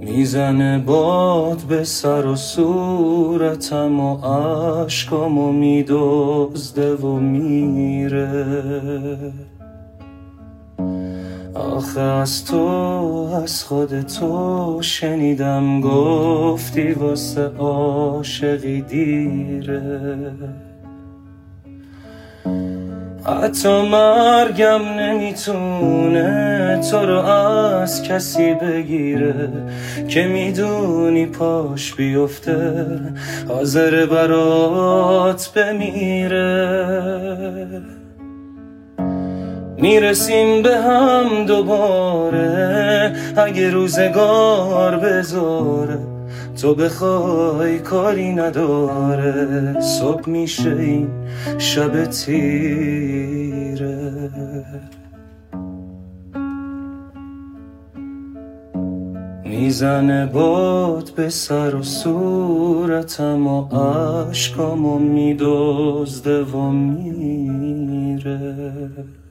میزنه باد به سر و صورتم و عشقامو میدزده و میره. آخه از تو از خود تو شنیدم گفتی واسه عاشقی دیره. حتی مرگم نمیتونه تو رو از کسی بگیره که میدونی پاش بیفته حاضر برات بمیره. میرسیم به هم دوباره اگه روزگار بذاره، تو بخوای کاری نداره، صبح میشه این شب تیره. میزنه باد به سر و صورتم و عشقامو میدزده و میره.